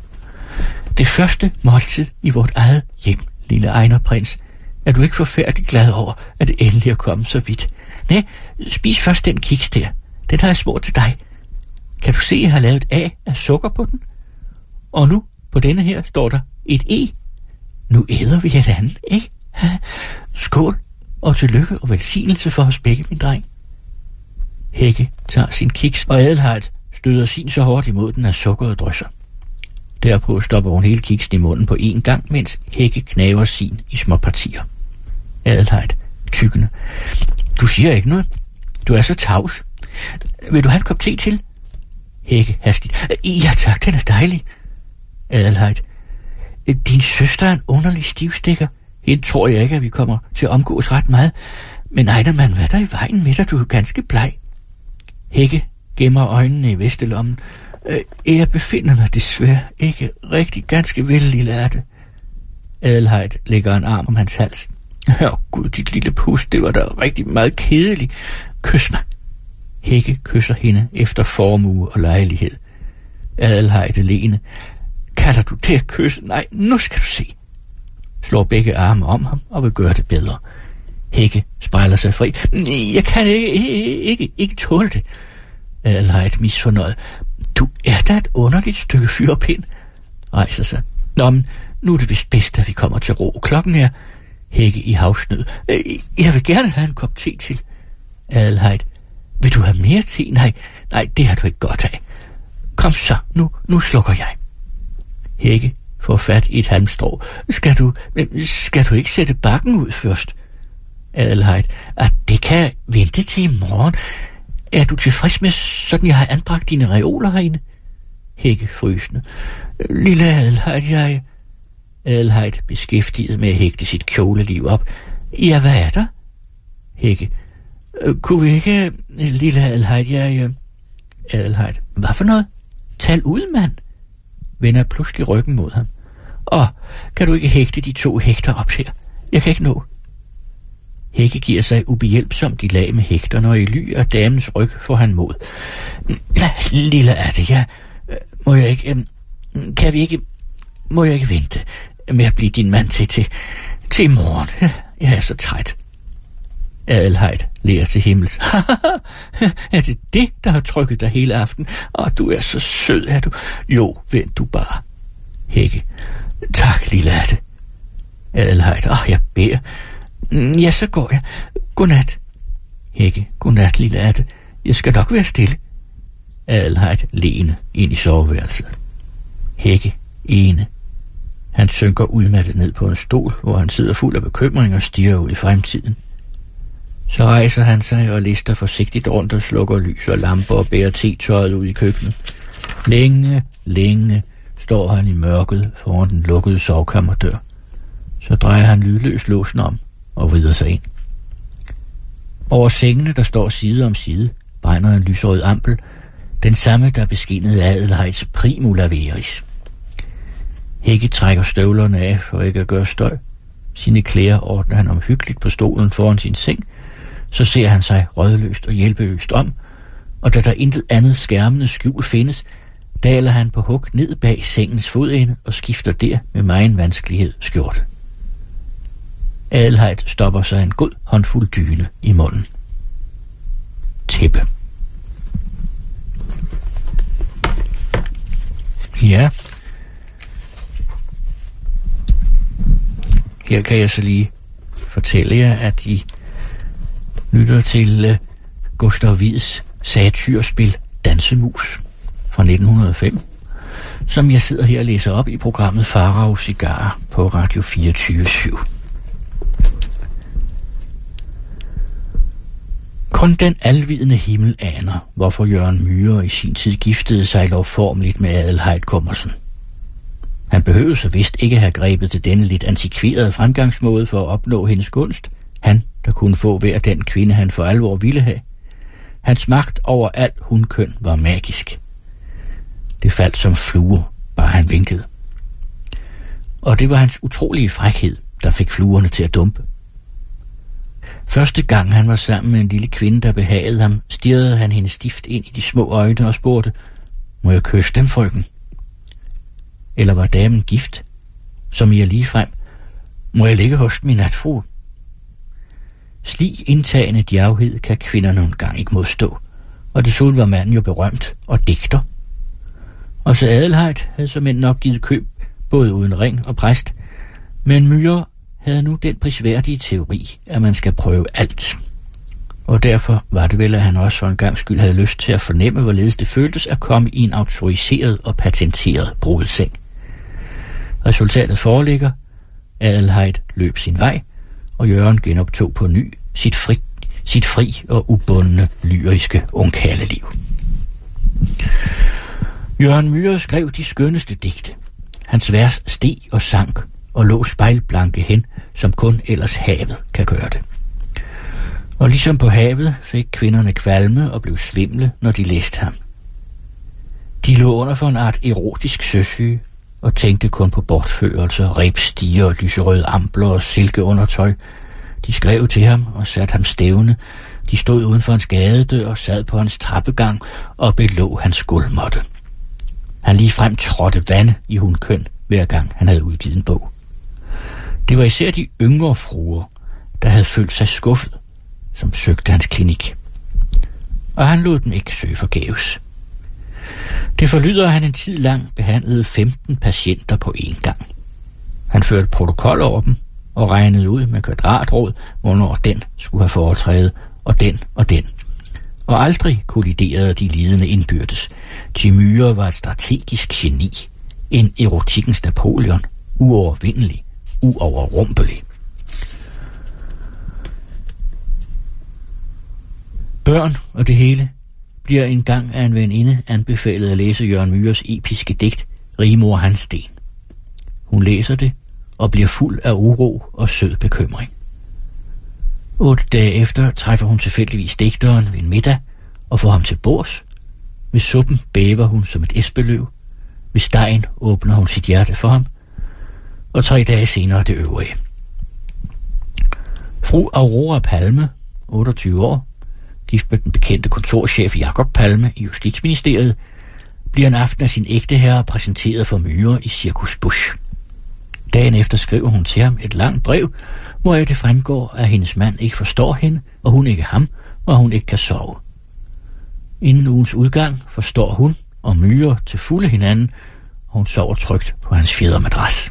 [SPEAKER 3] Det første måltid i vort eget hjem, lille Ejnerprins. Er du ikke forfærdelig glad over, at det endelig er kommet så vidt? Nej, spis først den kiks der. Den har jeg smurt til dig. Kan du se, at jeg har lavet A af sukker på den? Og nu, på denne her, står der et E. Nu æder vi et andet, ikke? Skål. og tillykke og velsignelse for os begge, min dreng. Hække tager sin kiks, og Adelheid støder sin så hårdt imod den af sukkeret drysser. Derpå stopper hun hele kiksen i munden på én gang, mens Hække knaver sin i små partier. Adelheid, tykkende. Du siger ikke noget. Du er så tavs. Vil du have en kop te til? Hække hastigt. Ja tak, den er dejlig. Adelheid. Din søster er en underlig stivstikker. Hende tror jeg ikke, at vi kommer til at omgås ret meget. Men Eidermann, hvad er der i vejen med dig? Du er ganske bleg. Hække gemmer øjnene i vestelommen. Jeg befinder mig desværre ikke rigtig ganske vel, lille ærte. Adelheid lægger en arm om hans hals. Åh oh, gud, dit lille pus, det var da rigtig meget kedeligt. Kys mig. Hække kysser hende efter formue og lejlighed. Adelheid alene. Kalder du det at kysse? Nej, nu skal du se. Slår begge arme om ham og vil gøre det bedre. Hække spejler sig fri. Jeg kan ikke, ikke, ikke, ikke tåle det. Adelheid misfornøjet. Du er da et underligt stykke fyrpind. Rejser sig. Nå, men nu er det vist bedst, at vi kommer til ro. Klokken er. Hække i havsnød. Jeg vil gerne have en kop te til. Adelheid. Vil du have mere te? Nej, nej, det har du ikke godt af. Kom så, nu, nu slukker jeg. Hække får fat i et halmstrå. Skal du, skal du ikke sætte bakken ud først? Adelheid. At det kan vente til i morgen. Er du tilfreds med, sådan jeg har anbragt dine reoler herinde? Hække frysende. Lille Adelheid, jeg... Adelheid beskæftiget med at hægte sit kjoleliv op. Ja, hvad er der? Hække. Kunne vi ikke... Lille Adelheid, jeg... Adelheid. Hvad for noget? Tal ud, mand. Vender pludselig ryggen mod ham. Åh, kan du ikke hægte de to hægter op her? Jeg kan ikke nå. Hække giver sig ubehjælpsomt i lag med hægterne, og i ly af damens ryg får han mod. Lille er det, ja. Må jeg ikke... Kan vi ikke... Må jeg ikke vente med at blive din mand til, til, til i morgen? Jeg er så træt. Adelheid ler til himmels. Er det det, der har trykket dig hele aften? Åh, du er så sød, er du? Jo, vent du bare. Hække. Tak, lille Atte. Adelheid. Åh, jeg beder. Ja, så går jeg. Godnat. Hække. Godnat, lille Atte. Jeg skal nok være stille. Adelheid lene ind i soveværelset. Hække. Ene. Han synker udmattet ned på en stol, hvor han sidder fuld af bekymring og stirrer ud i fremtiden. Så rejser han sig og lister forsigtigt rundt og slukker lys og lamper og bærer te-tøjet ud i køkkenet. Længe, længe står han i mørket foran den lukkede sovekammerdør. Så drejer han lydløst låsen om og vrider sig ind. Over sengene, der står side om side, brænder en lysrød ampel, den samme, der beskinnede Adelheids primula veris. Hække trækker støvlerne af for ikke at gøre støj. Sine klæder ordner han omhyggeligt på stolen foran sin seng. Så ser han sig rødløst og hjælpeløst om, og da der intet andet skærmende skjul findes, daler han på hug ned bag sengens fodende og skifter der med megen vanskelighed skjorte. Adelheid stopper sig en god håndfuld dyne i munden. Tæppe. Ja. Her kan jeg så lige fortælle jer, at I lytter til uh, Gustav Wieds satyrspil Dansemus fra nitten hundrede og fem, som jeg sidder her og læser op i programmet Farao Cigar på Radio fireogtyve syv. Kun den alvidende himmel aner, hvorfor Jørgen Myhre i sin tid giftede sig lovformeligt med Adelheid Kummersen. Han behøvede så vist ikke have grebet til denne lidt antikverede fremgangsmåde for at opnå hendes gunst. Han, der kunne få hver den kvinde, han for alvor ville have. Hans magt over alt hundkøn var magisk. Det faldt som fluer, bare han vinkede. Og det var hans utrolige frækhed, der fik fluerne til at dumpe. Første gang han var sammen med en lille kvinde, der behagede ham, stirrede han hende stift ind i de små øjne og spurgte, må jeg kysse dem, frøken? Eller var damen gift, som I er lige frem, må jeg ligge hos min natfrue? Slig indtagende djærvhed kan kvinderne nogle gang ikke modstå, og desuden var manden jo berømt og digter. Og så Adelheid havde som end nok givet køb, både uden ring og præst, men Myhre havde nu den prisværdige teori, at man skal prøve alt. Og derfor var det vel, at han også for en gang skyld havde lyst til at fornemme, hvorledes det føltes at komme i en autoriseret og patenteret brudeseng. Resultatet foreligger. Adelheid løb sin vej, og Jørgen genoptog på ny sit fri, sit fri og ubundne lyriske ungkarleliv. Jørgen Myhre skrev de skønneste digte. Hans vers steg og sank og lå spejlblanke hen, som kun ellers havet kan gøre det. Og ligesom på havet fik kvinderne kvalme og blev svimle, når de læste ham. De lå under for en art erotisk søsyge og tænkte kun på bortførelser, rebstiger og lyserøde ampler og silkeundertøj. De skrev til ham og satte ham stævne. De stod uden for hans gadedør og sad på hans trappegang og belå hans gulvmåtte. Han ligefrem trådte vande i hundkøn, hver gang han havde udgivet en bog. Det var især de yngre fruer, der havde følt sig skuffet, som søgte hans klinik. Og han lod dem ikke søge forgæves. Det forlyder, at han en tid lang behandlede femten patienter på én gang. Han førte protokol over dem og regnede ud med kvadratråd, hvornår den skulle have foretrædet, og den og den. Og aldrig kolliderede de lidende indbyrdes. Myhre var et strategisk geni, en erotikkens Napoleon, uovervindelig, uoverrumpelig. Børn og det hele bliver en gang af en veninde anbefalet at læse Jørgen Myhres episke digt Rigmor Hansten. Hun læser det og bliver fuld af uro og sød bekymring. Otte dage efter træffer hun tilfældigvis digteren ved en middag og får ham til bords. Ved suppen bæver hun som et esbeløv. Ved stegen åbner hun sit hjerte for ham. Og tre dage senere det øvrige. Fru Aurora Palme, otteogtyve år, gift med den bekendte kontorchef Jakob Palme i Justitsministeriet, bliver en aften af sin ægteherre præsenteret for Myhre i Cirkus Busch. Dagen efter skriver hun til ham et langt brev, hvor det fremgår, at hendes mand ikke forstår hende, og hun ikke ham, og hun ikke kan sove. Inden ugens udgang forstår hun og Myhre til fulde hinanden, og hun sover trygt på hans fjedermadras.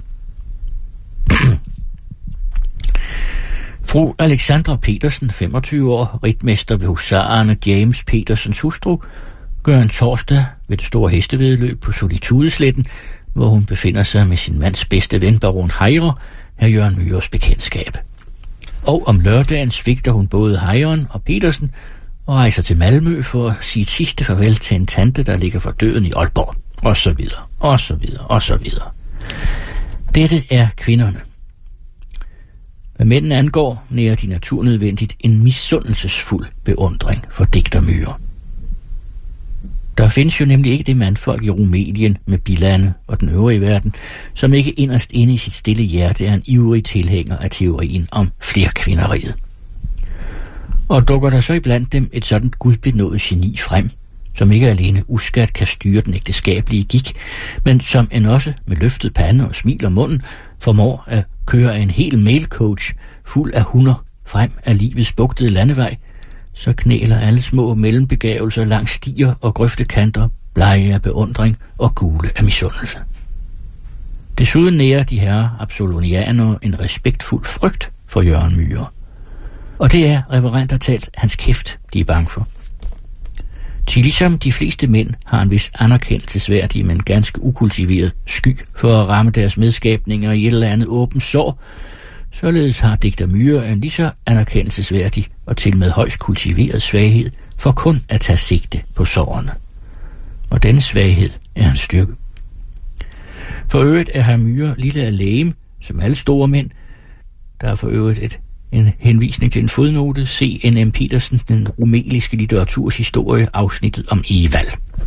[SPEAKER 3] Fru Alexandra Petersen, femogtyve år, ritmester ved husarerne James Petersens hustru, gør en torsdag ved det store hestevæddeløb på Solitudesletten, hvor hun befinder sig med sin mands bedste ven, baron Hejre, herr Jørgen Myhres bekendtskab. Og om lørdagen svigter hun både Hejren og Petersen og rejser til Malmø for at sige et sidste farvel til en tante, der ligger for døden i Aalborg, og så videre, og så videre, og så videre. Dette er kvinderne. Hvad mændene angår, nærer de naturnødvendigt en misundelsesfuld beundring for digter Myhre. Der findes jo nemlig ikke det mandfolk i Rumænien med bilande og den øvrige verden, som ikke inderst inde i sit stille hjerte er en ivrig tilhænger af teorien om flerkvinderiet. Og dukker der så iblandt dem et sådan gudbenået geni frem, som ikke alene uskat kan styre den ægteskabelige gik, men som end også med løftet pande og smil om munden formår at køre en hel mailcoach fuld af hunder frem af livets bugtede landevej, så knæler alle små mellembegavelser langs stier og grøftekanter, blege af beundring og gule af misundelse. Desuden nærer de herrer absolonianere en respektfuld frygt for Jørgen Myhre. Og det er reverent talt hans kæft, de er bange for. Til ligesom de fleste mænd har en vis anerkendelsesværdig, men ganske ukultiveret sky for at ramme deres medskabninger i et eller andet åbent sår, således har digter Myhre en lige så anerkendelsesværdig og til med højst kultiveret svaghed for kun at tage sigte på sårene. Og denne svaghed er hans styrke. For øvrigt er herr Myhre lille af lægem, som alle store mænd. Der er for øvrigt et, en henvisning til en fodnote, C N M Petersen, den rumæniske litteraturs historie, afsnittet om Evald.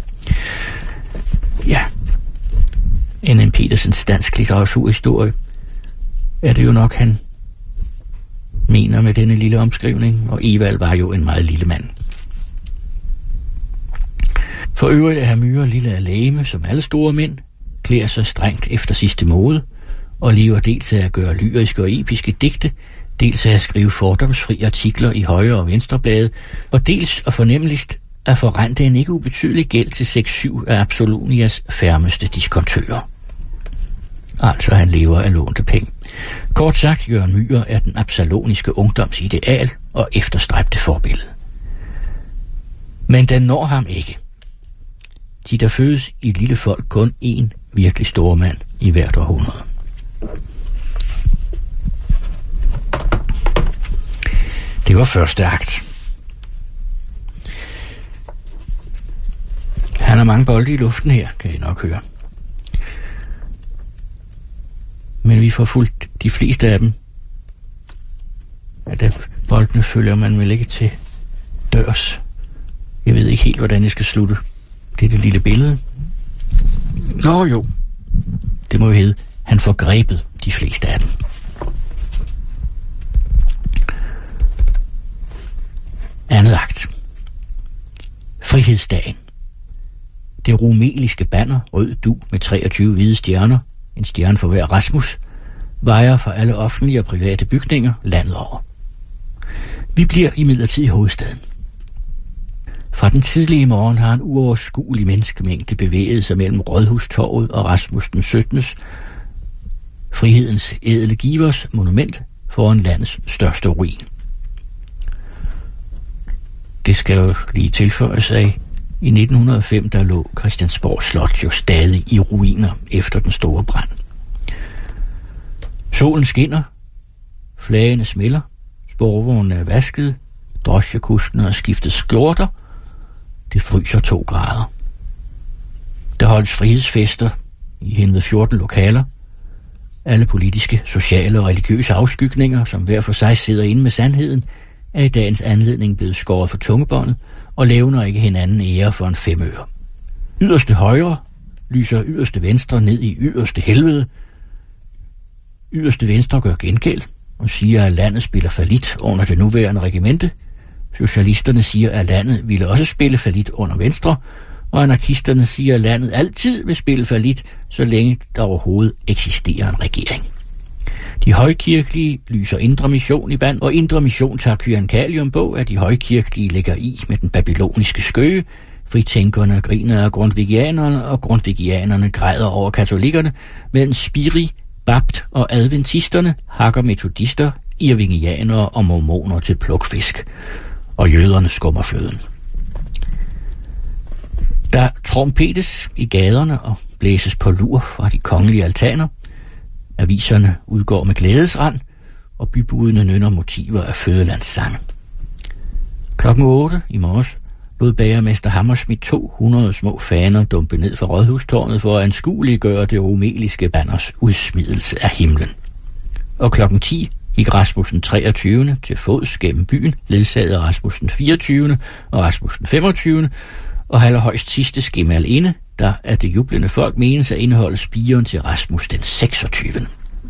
[SPEAKER 3] Ja, N M Petersens dansk litteraturhistorie er det jo nok, han mener med denne lille omskrivning, og Evald var jo en meget lille mand. For øvrigt er herr Myhre lille af lægeme, som alle store mænd, klæder sig strengt efter sidste mode, og lever dels af at gøre lyriske og episke digte, dels af at skrive fordomsfri artikler i højre- og venstreblade, og dels og fornemmeligst at forrente en ikke ubetydelig gæld til seks syv af Absolonias færmeste diskontører. Altså han lever af lånte penge. Kort sagt, Jørgen Myhr er den absaloniske ungdoms ideal og efterstræbte forbillede. Men den når ham ikke. De der fødes i et lille folk kun én virkelig stor mand i hvert århundrede. Det var første akt. Han har mange bolde i luften her, kan I nok høre. Men vi får fulgt de fleste af dem. Ja, boldene følger man vel ikke til dørs. Jeg ved ikke helt, hvordan jeg skal slutte. Det er det lille billede. Nå jo, det må jo hedde, han får grebet de fleste af dem. Andet akt. Frihedsdagen. Det rumeliske banner, rød dug med treogtyve hvide stjerner, en stjerne for hver Rasmus, vejer for alle offentlige og private bygninger landet over. Vi bliver imidlertid i hovedstaden. Fra den tidlige morgen har en uoverskuelig menneskemængde bevæget sig mellem Rådhustorvet og Rasmus den syttende frihedens ædle givers monument foran landets største ruin. Det skal jo lige tilføjes af, i nitten hundrede og fem der lå Christiansborg Slot jo stadig i ruiner efter den store brand. Solen skinner, flagene smelter, sporvognene er vasket, drosjekuskene har skiftet skjorter, det fryser to grader. Der holdes frihedsfester i henved fjorten lokaler. Alle politiske, sociale og religiøse afskygninger, som hver for sig sidder inde med sandheden, er i dagens anledning blevet skåret for tungebåndet og levner ikke hinanden ære for en femøre. Yderste højre lyser yderste venstre ned i yderste helvede. Yderste venstre gør gengæld og siger, at landet spiller fallit under det nuværende regimente. Socialisterne siger, at landet ville også spille fallit under venstre, og anarkisterne siger, at landet altid vil spille fallit, så længe der overhovedet eksisterer en regering. De højkirkelige lyser Indre Mission i band, og Indre Mission tager kyrankalium på, at de højkirkelige lægger i med den babyloniske skøge. Fritænkerne griner af grundvigianerne, og grundvigianerne græder over katolikkerne, mens spiri, bapt og adventisterne hakker metodister, irvingianere og mormoner til plukfisk, og jøderne skummer fløden. Der trompetes i gaderne og blæses på lur fra de kongelige altaner. Aviserne udgår med glædesrand, og bybudene nynner motiver af fødelandssang. Klokken otte i morges lod bagermester Hammersmith to hundrede små faner dumpe ned fra Rådhustårnet for at anskueliggøre det romeliske banners udsmidelse af himlen. Og klokken ti gik Rasmus den treogtyvende til fods gennem byen, ledsaget af Rasmus den fireogtyvende og Rasmus den femogtyvende, og allerhøjst sidste skimme alene, der af det jublende folk menes at indeholde spiren til Rasmus den seksogtyvende.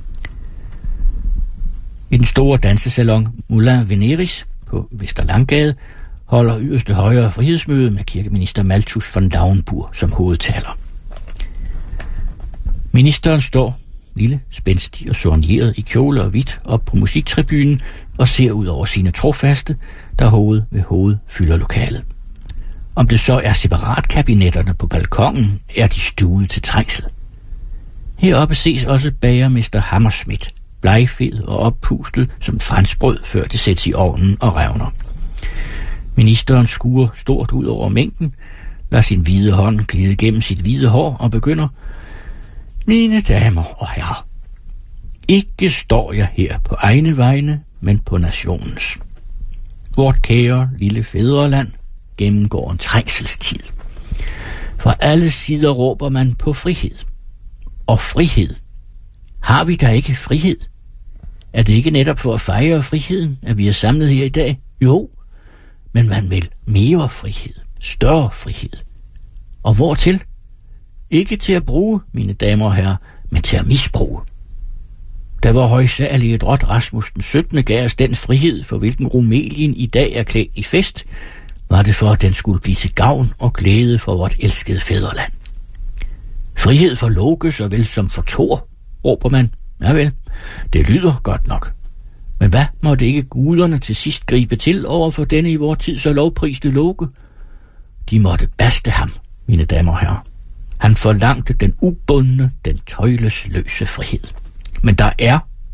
[SPEAKER 3] I den store dansesalon Moulin Veneris på Vesterlanggade holder yderste højre frihedsmøde med kirkeminister Malthus von Lauenburg som hovedtaler. Ministeren står, lille, spændstig og soigneret i kjole og hvidt, op på musiktribunen og ser ud over sine trofaste, der hoved ved hoved fylder lokalet. Om det så er separatkabinetterne på balkongen, er de stuet til trængsel. Heroppe ses også bagermester Hammersmith, blegfed og oppustet som franskbrød, før det sættes i ovnen og revner. Ministeren skuer stort ud over mængden, lader sin hvide hånd glide gennem sit hvide hår og begynder: Mine damer og herrer, ikke står jeg her på egne vegne, men på nationens. Vort kære lille fædreland gennemgår en trængselstid. Fra alle sider råber man på frihed. Og frihed. Har vi da ikke frihed? Er det ikke netop for at fejre friheden, at vi er samlet her i dag? Jo, men man vil mere frihed, større frihed. Og hvortil? Ikke til at bruge, mine damer og herrer, men til at misbruge. Da vor højsagelige drot Rasmus den syttende gav os den frihed, for hvilken Rumelien i dag er klædt i fest, var det for, at den skulle blive til gavn og glæde for vort elskede fædreland. Frihed for Loke såvel som for Thor, råber man. Ja vel, det lyder godt nok. Men hvad måtte ikke guderne til sidst gribe til over for denne i vor tid så lovpriste Loke? De måtte baste ham, mine damer og herrer. Han forlangte den ubundne, den tøjlesløse frihed. Men der er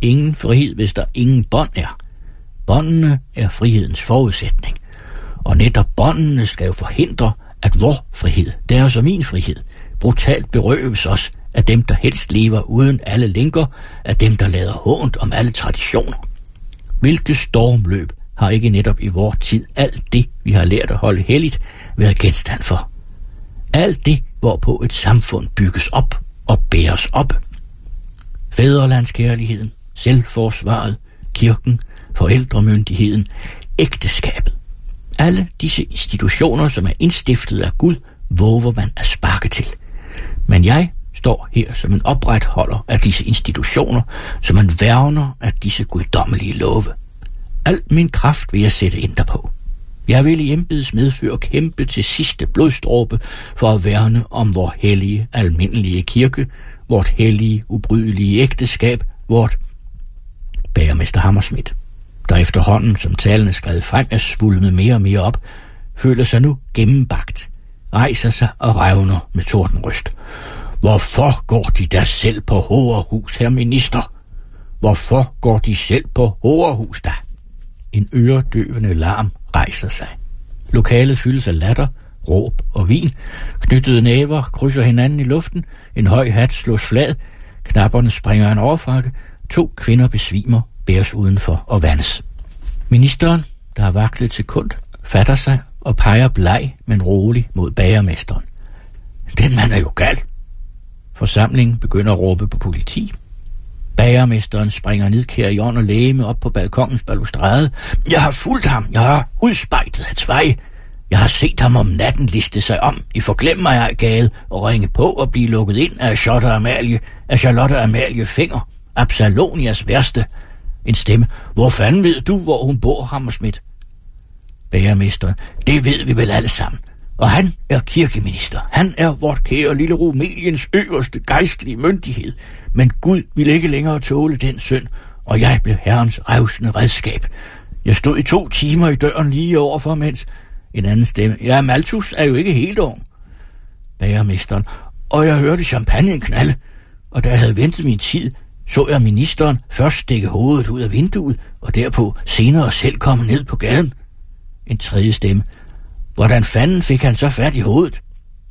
[SPEAKER 3] ingen frihed, hvis der ingen bånd er. Båndene er frihedens forudsætning. Og netop båndene skal jo forhindre, at vor frihed, deres og min frihed, brutalt berøves os af dem, der helst lever uden alle lænker, af dem, der lader hånt om alle traditioner. Hvilke stormløb har ikke netop i vor tid alt det, vi har lært at holde helligt, været genstand for? Alt det, hvorpå et samfund bygges op og bæres op. Fædrelandskærligheden, selvforsvaret, kirken, forældremyndigheden, ægteskabet. Alle disse institutioner, som er indstiftet af Gud, våger man at sparke til. Men jeg står her som en opretholder af disse institutioner, som man værner af disse guddommelige love. Al min kraft vil jeg sætte ind derpå. Jeg vil i embeds medfør kæmpe til sidste blodstråbe for at værne om vor hellige, almindelige kirke, vort hellige, ubrydelige ægteskab, vort bagermester Hammersmith, der efterhånden, som talene skrevet frem, er svulmet mere og mere op, føler sig nu gennembagt, rejser sig og revner med tordenryst. Hvorfor går de da selv på Hårehus, herr minister? Hvorfor går de selv på Hårehus da? En øredøvende larm rejser sig. Lokalet fyldes af latter, råb og vin. Knyttede næver krydser hinanden i luften. En høj hat slås flad. Knapperne springer en overfrakke. To kvinder besvimer, bæres udenfor og vandes. Ministeren, der har vaklet til kund, fatter sig og peger bleg, men rolig mod bagermesteren. Den mand er jo gal. Forsamlingen begynder at råbe på politi. Bagermesteren springer nidkær i ånd og læme op på balkongens balustrade. Jeg har fulgt ham. Jeg har udspejtet hans vej. Jeg har set ham om natten liste sig om i Forglem mig ej gade og ringe på og blive lukket ind af Charlotte Amalie, af Charlotte Amalie Finger, Absalonias værste. En stemme. Hvor fanden ved du, hvor hun bor, Hammersmith? Bagermesteren. Det ved vi vel alle sammen. Og han er kirkeminister. Han er vort kære lille Rumeliens øverste gejstlige myndighed. Men Gud ville ikke længere tåle den synd, og jeg blev herrens revsende redskab. Jeg stod i to timer i døren lige overfor, mens en anden stemme. Ja, Malthus er jo ikke helt ung. Bagermesteren. Og jeg hørte champagne knalde, og da jeg havde ventet min tid, så jeg ministeren først stikke hovedet ud af vinduet, og derpå senere selv komme ned på gaden. En tredje stemme. Hvordan fanden fik han så fat i hovedet?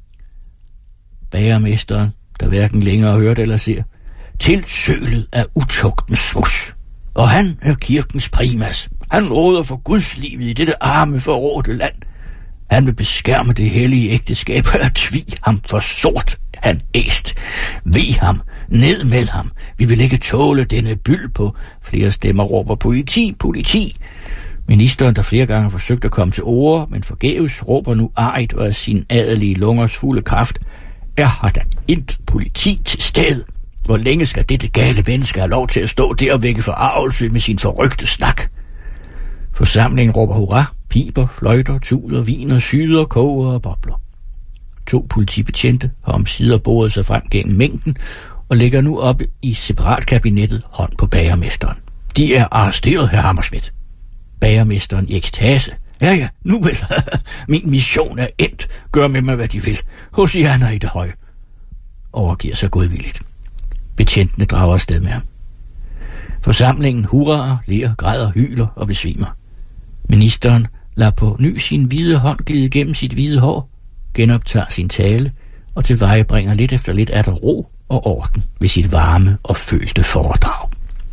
[SPEAKER 3] Bagermesteren, der hverken længere hørt eller ser. Tilsølet af utugtens smus. Og han er kirkens primas. Han råder for Guds liv i dette arme forrådte land. Han vil beskærme det hellige ægteskab og tvig ham for sort. Han æst. Ved ham. Ned med ham. Vi vil ikke tåle denne byld på. Flere stemmer råber politi, politi. Ministeren, der flere gange har forsøgt at komme til orde, men forgæves, råber nu argt og af sin adelige lungers fulde kraft. Er har der intet politi til stede? Hvor længe skal dette gale menneske have lov til at stå der og vække forarvelse med sin forrygte snak? Forsamlingen råber hurra, piber, fløjter, tuder, viner, syder, koger og bobler. To politibetjente har omsider boret sig frem gennem mængden og ligger nu oppe i separatkabinettet hånd på bagermesteren. De er arresteret, herr Hammersmith. Bagermesteren i ekstase. Ja, ja, nu vel. Min mission er endt. Gør med mig, hvad de vil. Hosianna i det høje. Overgiver sig godvilligt. Betjentene drager afsted med ham. Forsamlingen hurraer, ler, græder, hyler og besvimer. Ministeren lader på ny sin hvide hånd glide gennem sit hvide hår, genoptager sin tale og tilvejebringer lidt efter lidt atter ro og orden ved sit varme og følte foredrag.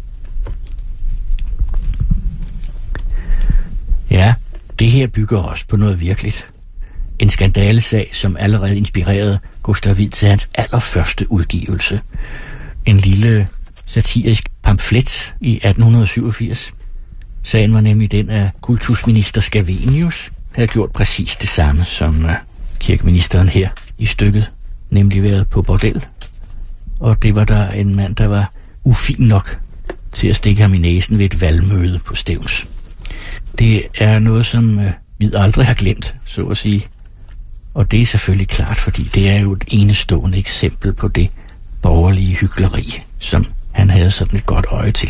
[SPEAKER 3] Ja, det her bygger også på noget virkeligt. En skandalesag, som allerede inspirerede Gustav Wied til hans allerførste udgivelse. En lille satirisk pamflet i atten syvogfirs. Sagen var nemlig den, at kultusminister Scavenius havde gjort præcis det samme som uh, kirkeministeren her i stykket, nemlig været på bordel. Og det var der en mand, der var ufin nok til at stikke ham i næsen ved et valgmøde på Stevns. Det er noget, som uh, vi aldrig har glemt, så at sige. Og det er selvfølgelig klart, fordi det er jo et enestående eksempel på det borgerlige hykleri, som han havde sådan et godt øje til.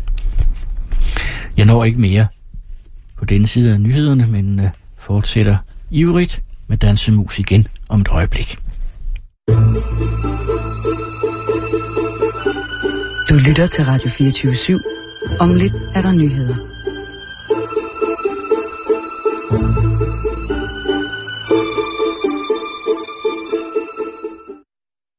[SPEAKER 3] Jeg når ikke mere på denne side af nyhederne, men uh, fortsætter ivrigt med dansemus igen om et øjeblik.
[SPEAKER 1] Du lytter til Radio fireogtyve syv. Om lidt er der nyheder.